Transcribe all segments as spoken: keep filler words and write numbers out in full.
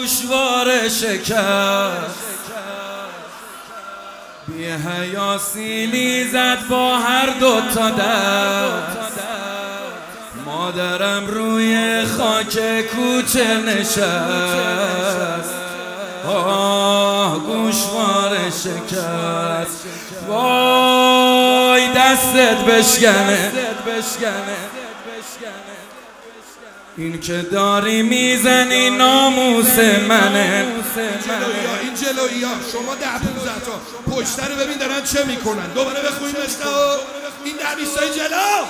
گوشواره شکست، بی حیا سیلی زد با هر دو تا دست. مادرم روی خاک کوچه نشست، آه گوشواره شکست. وای دستت بشکنه، این که داری میزنی ناموس منه. جلویا این جلویا شما ده پونزده تا پشتر رو ببین دارن چه میکنن. دوباره بخونیم مثل این ده بیستای جلو.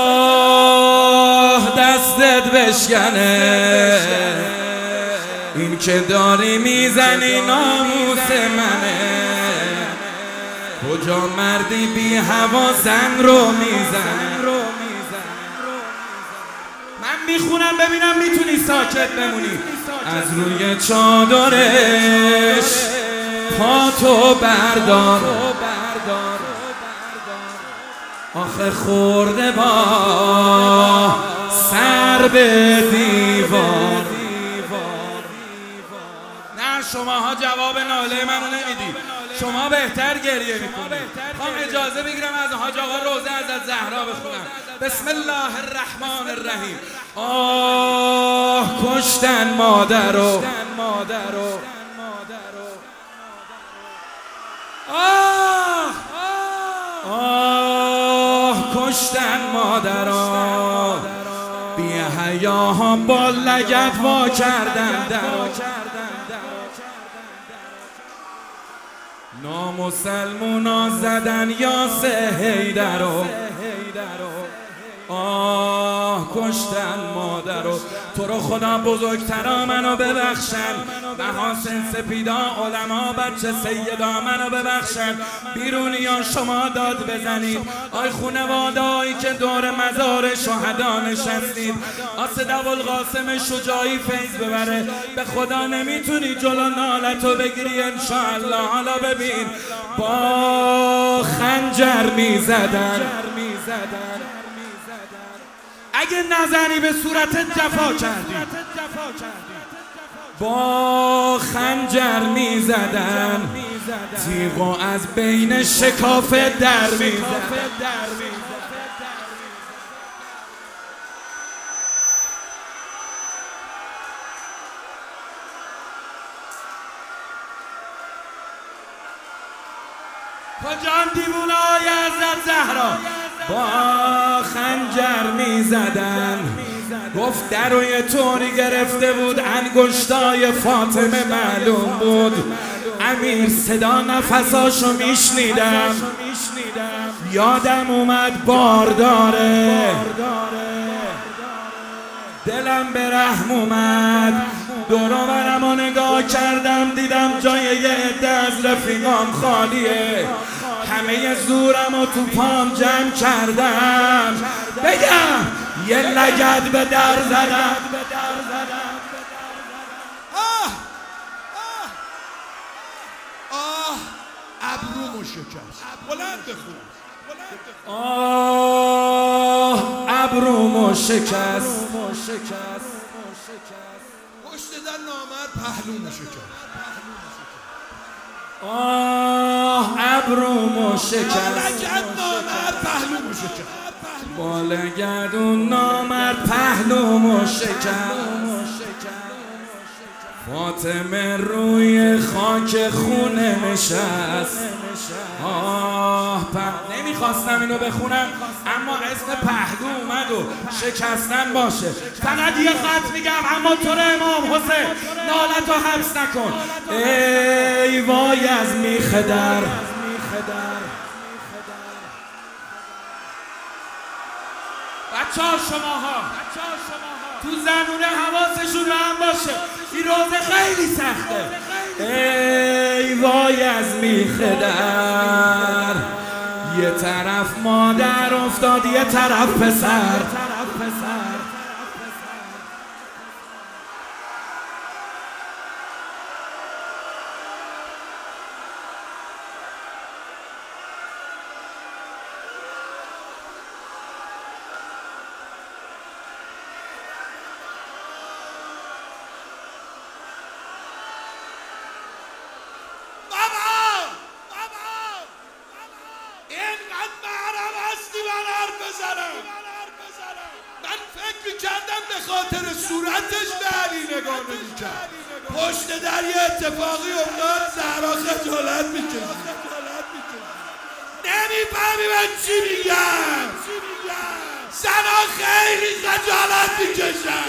آه دستت بشکنه، این که داری میزنی ناموس منه. کجا مردی بی هوا زن رو میزنه. من میخونم ببینم میتونی ساکت بمونی. از روی چادرش پاتو بردار، آخه خورده با سر به دیوار. نه شماها جواب ناله منو نمیدی، شما بهتر گریه میکنید. خواهم اجازه بگیرم از حاج آقا روزه از زهرا بخونم. بسم الله الرحمن الرحیم. آه کشتن مادرو، آه آه کشتن مادرو، بی حیاها با لگد وا کردن درو. نامسلمونا زدن یاسر حیدرو، آه کشتن مادرو. تو رو خدا بزرگترا منو ببخشن، محاسن سپیدا علما بچه سیدا منو ببخشن. بیرونیان شما داد بزنید، آی خونواده‌ای که دور مزار شهدا نشستید. آسد ابوالقاسم شجاعی فیض ببره، به خدا نمیتونی جلو نالتو بگیری انشاءالله. حالا ببین با خنجر میزدن، اگه نزنی به صورتت جفا کردی. با خنجر میزدن، تیغو از بین شکافه در میزدن. کجان دیوونای حضرت زهرا با خنجر میزدن. گفت در و یه طوری گرفته بود انگشتای فاطمه معلوم بود. امیر صدا نفساشو میشنیدم، یادم اومد بارداره. دلم به رحم اومد، دور و برمو نگاه کردم، دیدم جای یه عده از رفیقام خالیه. همه زورم و تو پام جمع کردم بگم یه لگد به در زدم. آه آه آه ابرومو شکست. بلند بخون. آه ابرومو شکست، پشت در نامرد پهلومو شکست. آه ابرومو شکست، لگد نامرد پهلومو شکست. با لگدون نامرد پهلومو شکست. فاطمه روی خاک خونه نشست. آه پ... نمیخواستم اینو بخونم اما اسم پهلو اومد و شکستن باشه. فقط یه خط میگم اما تو رو امام حسین نالتو حبس نکن. ای وای از میخ در، بچه ها شماها تو زنونه حواسشون رو هم باشه، این روزه خیلی سخته. ای وای از میخ در، یه طرف مادر افتاد یه طرف پسر. خاطر صورتش به علی نگاه نمی‌کرد. پشت در یه اتفاقی افتاد، زهرا خجالت می‌کشید. نمی‌فهمی من چی میگم؟ زنا خیلی خجالت می‌کشن.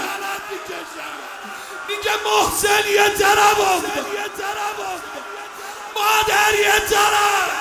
میگه محسن یه طرف افتاد، مادر یه طرف.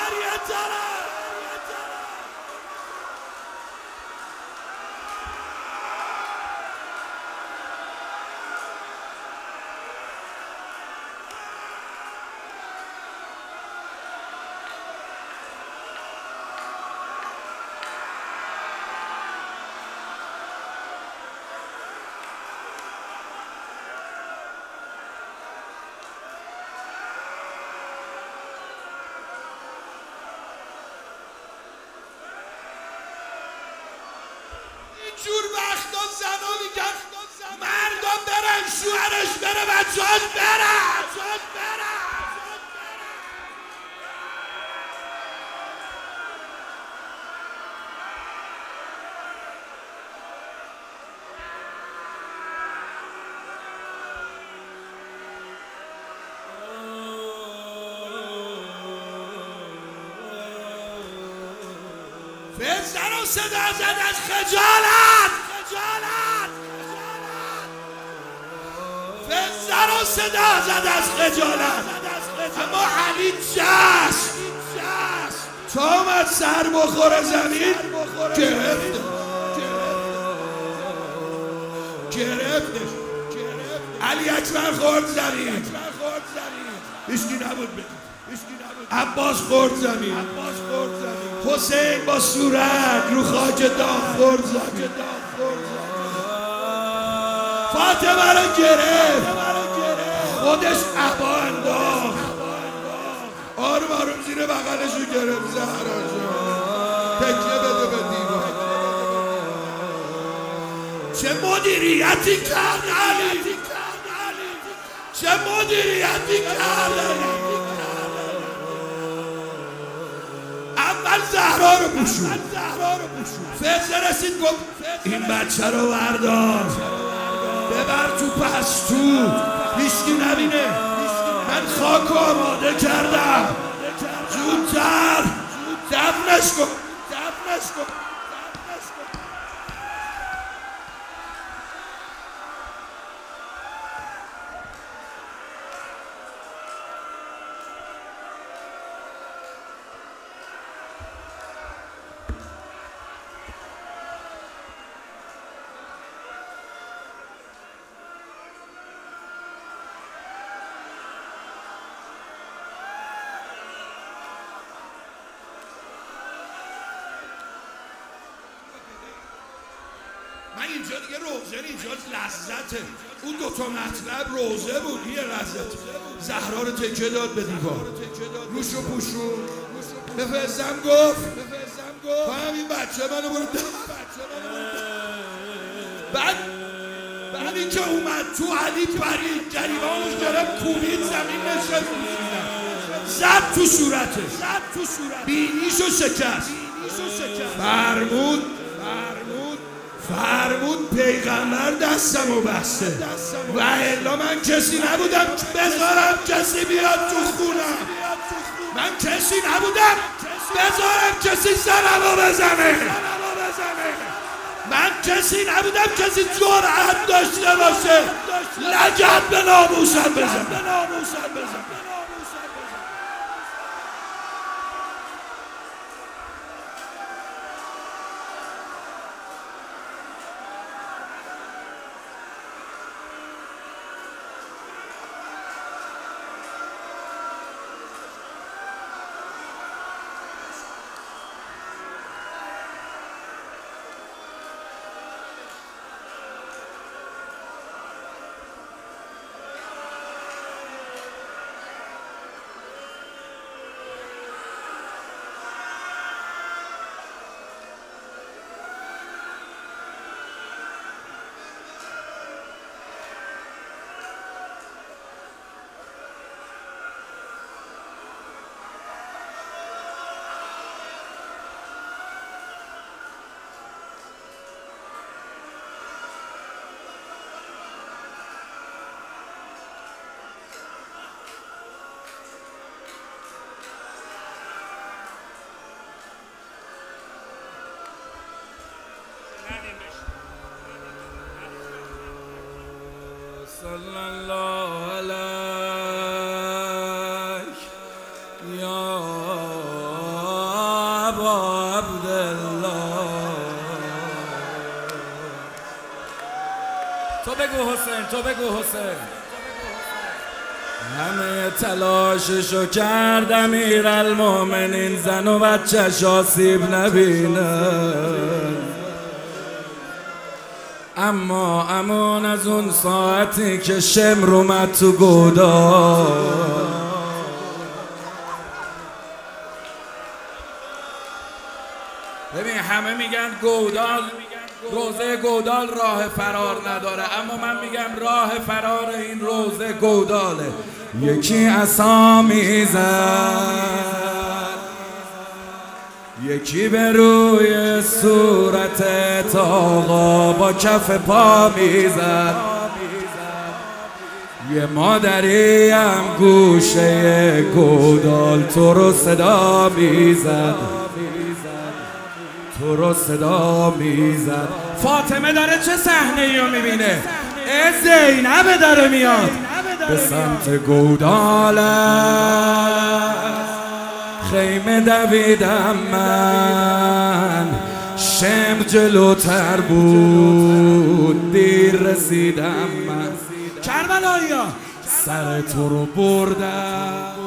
جور وقتا زنا میگن مردم برن، شوهرش بره، بچه‌هاش برن. زنا صدا زد از خجالت. زنا صدا زد از خجالت. اما علی جست تا اومد سر بخوره زمین، گرفت گرفتش. علی اکبر خورد زمین، هیچکی نبود بگید. عباس خورد زمین، حسین با صورت رو خاک داغ خورد زمین. فاطمه رو گرفت، خودش عبا انداخت، آروم آروم زیر بغلش رو گرفت. زهرا جان تکیه بده به دیوار. چه مدیریتی کرد علی، چه مدیریتی کرد علی. اول زهرا رو پوشون، فیض رسید گفت این بچه رو بردار ببر تو پستو، هیچکی نبینه. من خاک رو آماده کردم، زودتر دفنش کن، دفنش کن. من اینجا دیگه روزه، اینجا لذته. اون دوتا مطلب روزه بود، یه لذت. زهرا رو تکه داد به دیوار، روشو پوشون، به فزم گفت تو هم این بچه منو برو دم. بعد بعد این که اومد تو علی پرید، گریبانش گرفت کوبید زمین، نشست زد تو صورتش، بینیشو شکست. فرمود فرمود پیغمبر دستمو بسته، و الا من کسی نبودم بذارم کسی بیاد تو خونم. من کسی نبودم بذارم کسی سرمو بزنه. من کسی نبودم کسی جرأت داشته باشه لگد به ناموسم بزنه. صلی الله علیک یا ابا عبدالله. تو بگو حسین، تو بگو حسین. همه تلاششو کرد امیرالمومنین زن و بچه‌ش آسیب نبینن، اما امان از اون ساعتی که شمر اومد تو گودال. ببین همه میگن گودال، روزه گودال راه فرار نداره، اما من میگم راه فرار این روزه گوداله. یکی عصا میزد، یکی به روی صورت آقا با کف پا میزد، یه مادری هم گوشه گودال تو رو صدا میزد، تو رو صدا میزد. فاطمه داره چه صحنه ای رو میبینه؟ زینب داره میاد به سمت گودال، خیمه دویدم من، شمر جلوتر بود، دیر رسیدم من. کربلایی ها سر تو رو بردم،